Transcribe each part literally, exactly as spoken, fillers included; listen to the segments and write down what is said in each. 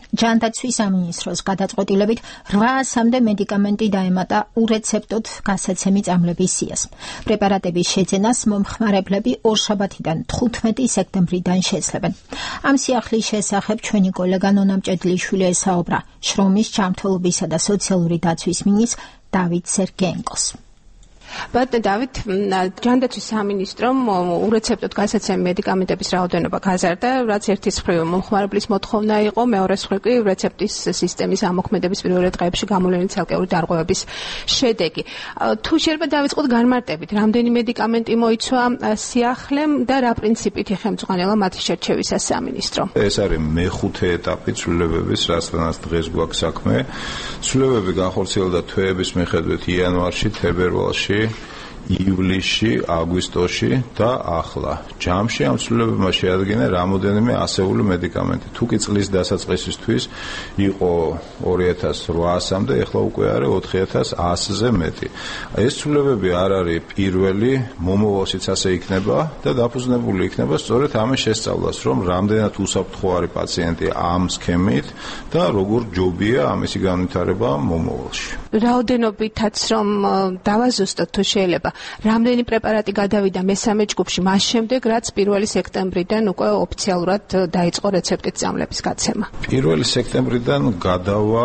ჯანდაცვის სამინისტროს გადაწყვეტილებით რვაასამდე მედიკამენტი დაემატა ურეცეპტოდ გასაცემი წამლების სიას. პრეპარატების შეძენას მომხმარებლები ორშაბათიდან თხუთმეტი სექტემბრიდან შეძლებენ. ამ სიახლის შესახებ ჩვენი კოლეგა ნონა მჭედლიშვილი ესაუბრა შრომის, ჯანმრთელობისა და სოციალური დაცვის მინისტრ დავით სერგეენკოს. ბატონო დავით, ჯანდაცვის სამინისტრომ ურეცეპტოდ გასაცემი მედიკამენტების რაოდენობა გაზარდა, რაც ერთის მხრივ მომხმარებლის მოთხოვნა იყო, მეორეს მხრივ კი რეცეპტის სისტემის ამოქმედების პირველ დღეებში გამოვლენილი ცალკეული დარღვევების შედეგი. თუ შეიძლება დავიწყოთ განმარტებით, რამდენი მედიკამენტი მოიცვა სიახლემ და რა პრინციპით იხელმძღვანელა მათი შერჩევისას სამინისტრომ? ეს არის მეხუთე ეტაპი ცვლილებების, რასაც დღეს გვაქვს საქმე. ცვლილებები განხორციელდა თვეების მიხედვით იანვარში, თებერვალში, ივლისში, აგვისტოში და ახლა. ჯამში ამ ცვლილებებმა შეადგინა რამოდენიმე ასეული მედიკამენტი. თუ კი წლის დასაწყისისთვის იყო ორი ათას რვაასამდე, ეხლა უკვე არის ოთხი ათას ასზე მეტი. ეს ცვლილებები არ არის პირველი, მომავალშიც ასე იქნება და დაფუძნებული იქნება სწორედ ამის შესწავლას, რომ რამდენად უსაფრთხო არის პაციენტი ამ სქემით და როგორ ჯობია ამისი განვითარება მომავალში. რაოდენობითაც რომ დავაზუსტოთ თუ შეიძლება, რამდენი პრეპარატი გადავიდა მესამე ჯგუფში მას შემდეგ, რაც პირველი სექტემბრიდან უკვე ოფიციალურად დაიწყო რეცეპტით წამლების გაცემა? პირველი სექტემბრიდან გადავა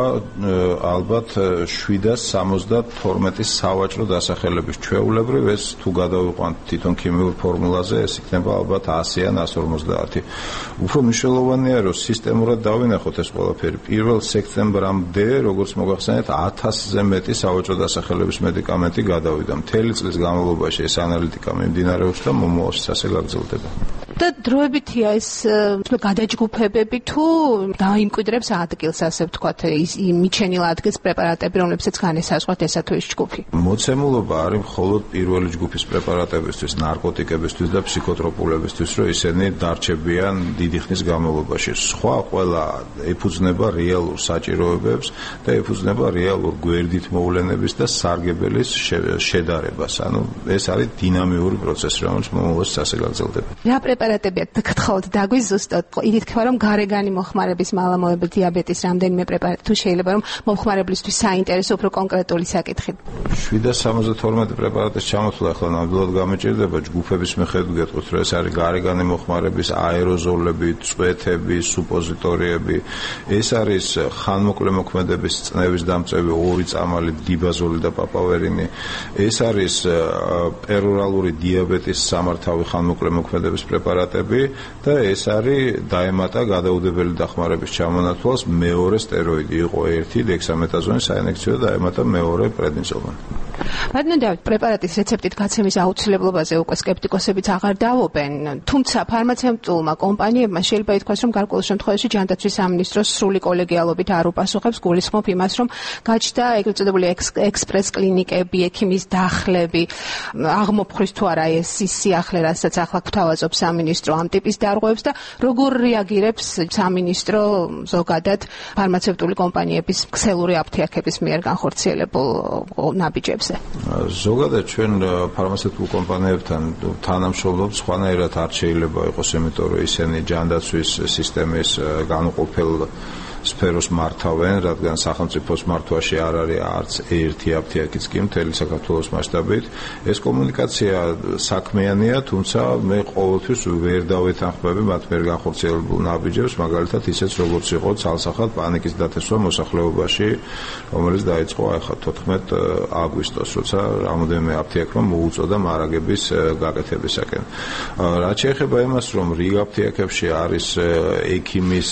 ალბათ შვიდას სამოცდათორმეტი სავაჭრო დასახელების ჩვეულებრივ, ეს თუ გადავიყვანთ თვითონ ქიმიურ ფორმულაზე, ეს იქნება ალბათ ასი ან ასი ორმოცდაათი. უფრო მნიშვნელოვანია, რომ სისტემურად დავინახოთ ეს ყველაფერი. პირველ სექტემბრამდე, როგორც მოგახსენეთ, ათასზე მეტი სავაჭრო დასახელების მედიკამენტი გადავიდა. მთელი წლის განმავლობაში ეს ანალიტიკა მიმდინარეობს და მომავალშიც ასე გაგრძელდება. და დროებითია ეს გადაჯგუფებები თუ დაიმკვიდრებს ადგილს, ასე ვთქვათ, მიჩენილ ადგილს პრეპარატები, რომლებსაც განესაზღვრათ ესა თუ ის ჯგუფი? მოცემულობა არის მხოლოდ პირველი ჯგუფის პრეპარატებისთვის, ნარკოტიკებისთვის და ფსიქოტროპულებისთვის, რომ ისინი დარჩებიან დიდი ხნის განმავლობაში. სხვა ყველა ეფუძნება რეალურ საჭიროებებს და ეფუძნება რეალურ გვერდით მოვლენების და სარგებელის შედარებას. ანუ ეს არის დინამიური პროცესი, რომელიც მომავალში ასე გაგრძელდება. რა პრეპარატებია გთხოვთ დაგვიზუსტოთ? ითქვა რომ გარეგანი მოხმარების მალამოებელ დიაბეტის რამდენიმე პრეპარატი თუ შეიძლება რომ მომხმარებლისთვის საინტერესო უფრო კონკრეტული საკითხი. შვიდას სამოცდათორმეტი პრეპარატის ჩამოთვლა ახლა ნამდვილად გამიჭირდება ჯგუფების მიხედვით გეტყვით, რომ ეს არის გარეგანი მოხმარების აეროზოლები, წვეთები, სუპოზიტორიები. ეს არის ხანმოკლე მოქმედების წნევის დამწევი ორი წამალი, დიბაზოლი და პაპავერინი. ეს არის პერორალური დიაბეტის სამართავი ხანმოკლე მოქმედების პრეპარატები და ეს არის დაემატა გადაუდებელი დახმარების ჩამონათვალს მეორე სტეროიდი. იყო ერთი დექსამეტაზონი საინექციო და დაემატა მეორე პრედნიზოლონი. ბატონო დავით, პრეპარატის რეცეპტით გაცემის აუცილებლობაზე უკვე სკეპტიკოსებიც აღარ დავობენ, თუმცა ფარმაცევტულმა კომპანიებმა შეიძლება ითქვას, რომ გარკვეულ შემთხვევაში ჯანდაცვის სამინისტროს სრული კოლეგიალობით არ უპასუხებს, გულისხმობ იმას, რომ გაჩნდა ეგრეთ წოდებული ექსპრეს კლინიკები, ექიმის დახლები, აღმოფხვის თუ არა ეს სიახლე, რასაც ახლა გვთავაზობს სამინისტრო ამ ტიპის დარღვევებს და როგორ რეაგირებს სამინისტრო ზოგადად ფარმაცევტული კომპანიების ქსელური აფთიაქების მიერ განხორციელებულ ნაბიჯებზე? ზოგადად ჩვენ ფარმაცევტულ კომპანიებთან თანამშრომლობთ, სხვანაირად არ შეიძლება იყოს, იმიტომ რომ ისინი ჯანდაცვის სისტემის განუყოფელ სფეროს მართავენ, რადგან სახელმწიფოს მართვაში არ არის არც ერთი აფთიაქიც კი მთელი საქართველოს მასშტაბით. ეს კომუნიკაცია საქმიანია, თუმცა მე ყოველთვის ვერ დავეთანხმები მათ მიერ განხორციელებულ ნაბიჯებს, მაგალითად ისეც როგორც იყო ცალსახად პანიკის დათესვა მოსახლეობაში, რომელიც დაიწყო ახლა თოთხმეტ აგვისტოს, როცა რამოდენიმე აფთიაქმა მოუწოდა მარაგების გაკეთებისაკენ. რაც შეეხება იმას, რომ რიგ აფთიაქებში არის ექიმის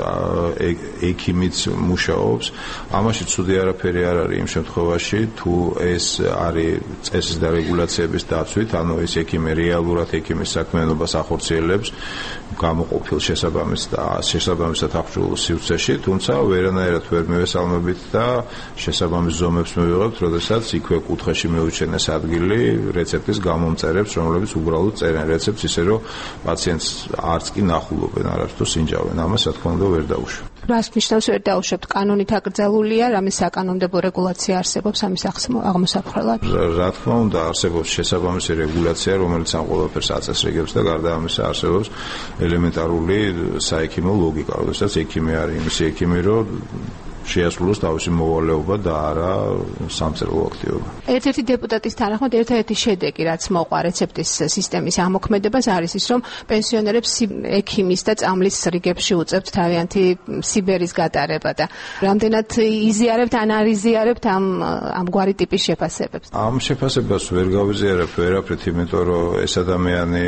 ექიმიც მუშაობს, ამაში ცუდი არაფერი არ არის იმ შემთხვევაში, თუ ეს არის წესის და რეგულაციების დაცვით, ანუ ეს ექიმი რეალურად ექიმის საქმიანობას ახორციელებს გამოყოფილ შესაბამის და შესაბამისად აღჭურვილ სივრცეში, თუმცა ვერანაირად ვერ მივესალმებით და შესაბამის ზომებს მივიღებთ, როდესაც იქვე კუთხეში მივუჩენეს ადგილი რეცეპტის გამომწერებს, რომლებიც უბრალოდ წერენ რეცეპტს ისე, რომ პაციენტს არც კი ნახულობენ, არც თუ სინჯავენ. ამას რა თქმა უნდა ვერ დაუშვით. რას ნიშნავს ვერ დაუშვებთ? კანონით აკრძალულია, რამე საკანონმდებლო რეგულაცია არსებობს ამის აღმოსაფხვრელად? რა თქმა უნდა, არსებობს შესაბამისი რეგულაცია, რომელიც ამ ყველაფერს აწესრიგებს და გარდა ამისა არსებობს ელემენტარული საექიმო ლოგიკა, როდესაც ექიმი არის იმისი ექიმი, რომ შეასრულოს თავისი მოვალეობა და არა სამწერლო აქტივობა. ერთ-ერთი დეპუტატის თანახმად ერთ-ერთი შედეგი, რაც მოყვა რეცეპტის სისტემის ამოქმედებას, არის ის, რომ პენსიონერებს ექიმის და წამლის რიგებში უწევთ თავიანთი სიბერის გატარება და რამდენად იზიარებთ ან არ იზიარებთ ამ ამგვარი ტიპის შეფასებებს. ამ შეფასებას ვერ გავიზიარებ ვერაფრით, იმიტომ რომ ეს ადამიანი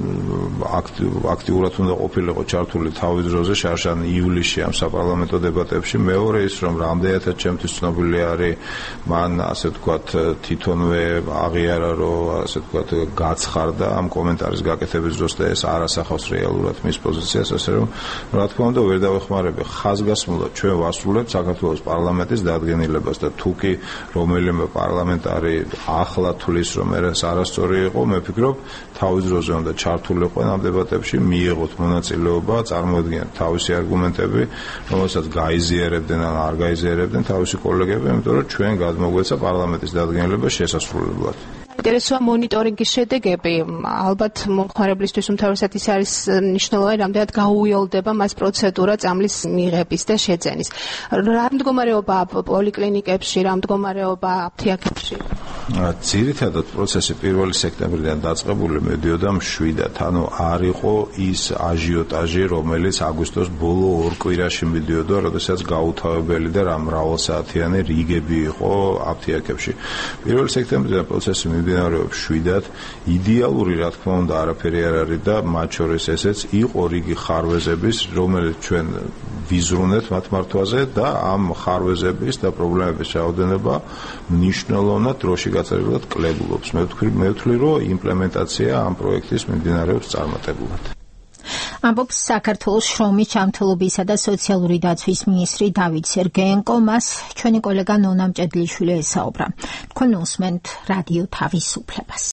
აქტიურად უნდა ყოფილიყო ჩართული თავის დროზე შარშან ივლისში ამ საპარლამენტო დებატებში. მეორე ის რომ რამდენადაც ჩემთვის ცნობილი არის, მან ასე ვთქვათ თვითონვე აღიარა, რომ ასე ვთქვათ გაცხარდა ამ კომენტარის გაკეთების დროს და ეს არ ასახავს რეალურად მის პოზიციას, ასე რომ რა თქმა უნდა ვერ დავეხმარები ხაზგასმულად ჩვენ ვასრულებთ საქართველოს პარლამენტის დადგენილებას და თუ კი რომელიმე პარლამენტარი ახლა თulis რომ ეს არასწორი იყო, მე ვფიქრობ თავის დროზე უნდა ჩართულიყო ამ დებატებში, მიიღოთ მონაწილეობა, წარმოედგინათ თავისი არგუმენტები, რომელსაც გაიზიარებდნენ ან არ გაიზიარებდნენ თავისი კოლეგები, იმიტომ რომ ჩვენ გადმოგვეცა პარლამენტის დადგენილება შესასრულებლად. ინტერესოა მონიტორინგის შედეგები, ალბათ მომხმარებლისთვის უმთავრესად ის არის მნიშვნელოვანი, რამდენად გაუიოლდება მას პროცედურა წამლის მიღების და შეძენის. რა მდგომარეობა პოლიკლინიკებში, რა მდგომარეობა აფთიაქებში? ძირითადად პროცესი პირველი სექტემბრიდან დაწყებული მედიოდა მშვიდად, ანუ არ იყო ის აჟიოტაჟი, რომელიც აგვისტოს ბოლო ორ კვირაში მიდიოდა, როდესაც გაუთავებელი და რა მრავალსაათიანი რიგები იყო აფთიაქებში. პირველი სექტემბრიდან პროცესი მიმდინარეობს მშვიდად, იდეალური რა თქმა უნდა არაფერი არ არის და მათ შორის ესეც იყო რიგი ხარვეზების, რომელიც ჩვენ ვიზრუნეთ მათ მართვაზე და ამ ხარვეზების და პრობლემების რაოდენობა მნიშვნელოვნად დროში გაწევრილად კლებულობს. მე ვთქვი, მე ვთვლი, რომ იმპლემენტაცია ამ პროექტის მიმდინარეობს წარმატებულად. ამბობს საქართველოს შრომის ჯანმრთელობისა და სოციალური დაცვის მინისტრი დავით სერგეენკო, მას ჩვენი კოლეგა ნონა მჭედლიშვილი ესაუბრა. თქვენ უსმენთ რადიო თავისუფლებას.